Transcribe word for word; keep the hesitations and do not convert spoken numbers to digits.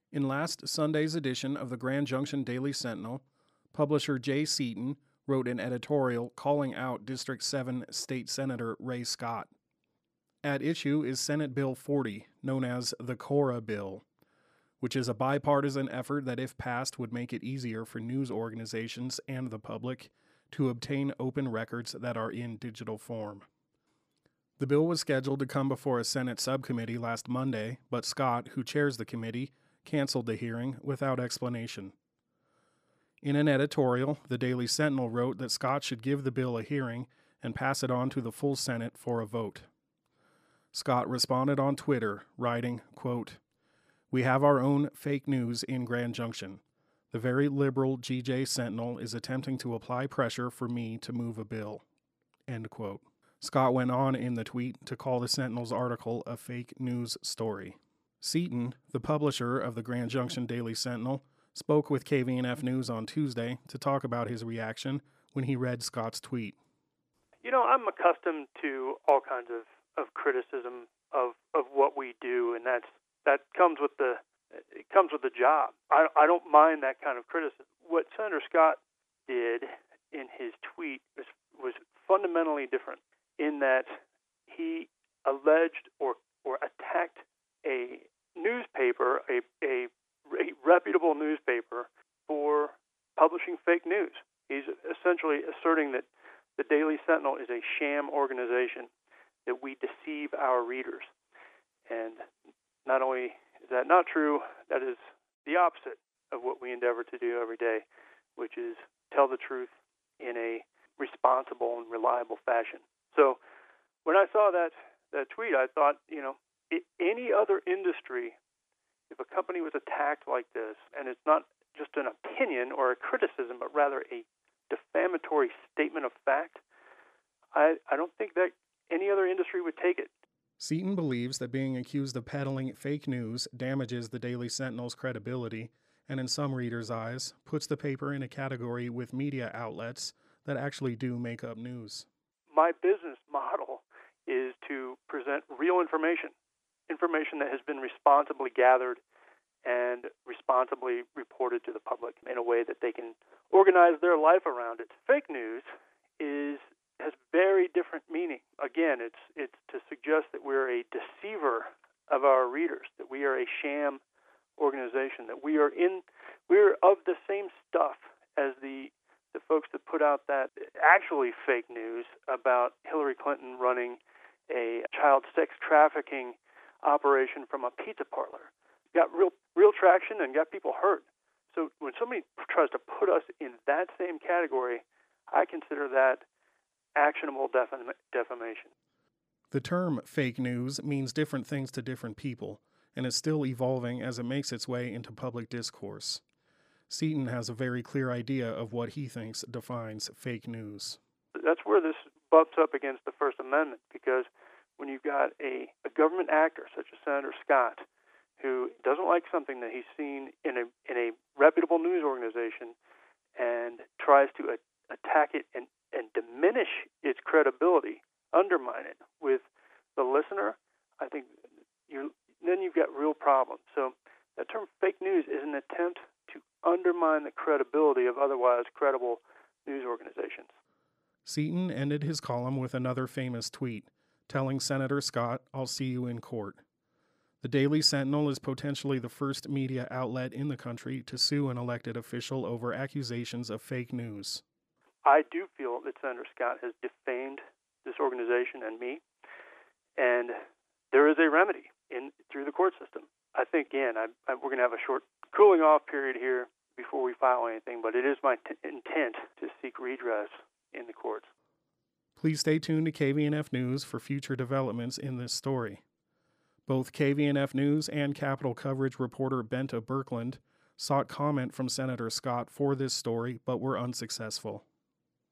In last Sunday's edition of the Grand Junction Daily Sentinel, publisher Jay Seaton wrote an editorial calling out District seven State Senator Ray Scott. At issue is Senate Bill forty, known as the Cora Bill, which is a bipartisan effort that, if passed, would make it easier for news organizations and the public to obtain open records that are in digital form. The bill was scheduled to come before a Senate subcommittee last Monday, but Scott, who chairs the committee, canceled the hearing without explanation. In an editorial, the Daily Sentinel wrote that Scott should give the bill a hearing and pass it on to the full Senate for a vote. Scott responded on Twitter, writing, quote, "We have our own fake news in Grand Junction. The very liberal G J Sentinel is attempting to apply pressure for me to move a bill." End quote. Scott went on in the tweet to call the Sentinel's article a fake news story. Seaton, the publisher of the Grand Junction Daily Sentinel, spoke with K V N F News on Tuesday to talk about his reaction when he read Scott's tweet. You know, I'm accustomed to all kinds of, of criticism of, of what we do, and that's that comes with the it comes with the job. I, I don't mind that kind of criticism. What Senator Scott did in his tweet was, was fundamentally different in that he alleged or, or attacked a newspaper, a, a reputable newspaper, for publishing fake news. He's essentially asserting that the Daily Sentinel is a sham organization, that we deceive our readers. And not only is that not true, that is the opposite of what we endeavor to do every day, which is tell the truth in a responsible and reliable fashion. So when I saw that, that tweet, I thought, you know, any other industry, if a company was attacked like this, and it's not just an opinion or a criticism, but rather a defamatory statement of fact, I, I don't think that any other industry would take it. Seaton believes that being accused of peddling fake news damages the Daily Sentinel's credibility, and in some readers' eyes, puts the paper in a category with media outlets that actually do make up news. My business model is to present real information, information that has been responsibly gathered and responsibly reported to the public in a way that they can organize their life around it. Fake news is has very different meaning. Again, it's it's to suggest that we're a deceiver of our readers, that we are a sham organization, that we are in we're of the same stuff as the the folks that put out that actually fake news about Hillary Clinton running a child sex trafficking operation from a pizza parlor. Got real real traction and got people hurt. So when somebody tries to put us in that same category, I consider that actionable defam- defamation. The term fake news means different things to different people, and is still evolving as it makes its way into public discourse. Seaton has a very clear idea of what he thinks defines fake news. That's where this bumps up against the First Amendment, because when you've got a, a government actor such as Senator Scott, who doesn't like something that he's seen in a in a reputable news organization and tries to a, attack it and, and diminish its credibility, undermine it with the listener, I think you then you've got real problems. So that term fake news is an attempt to undermine the credibility of otherwise credible news organizations. Seaton ended his column with another famous tweet, telling Senator Scott, "I'll see you in court." The Daily Sentinel is potentially the first media outlet in the country to sue an elected official over accusations of fake news. I do feel that Senator Scott has defamed this organization and me, and there is a remedy in through the court system. I think, again, I, I, we're going to have a short cooling off period here before we file anything, but it is my t- intent to seek redress in the courts. Please stay tuned to K V N F News for future developments in this story. Both K V N F News and Capitol coverage reporter Benta Birkeland sought comment from Senator Scott for this story, but were unsuccessful.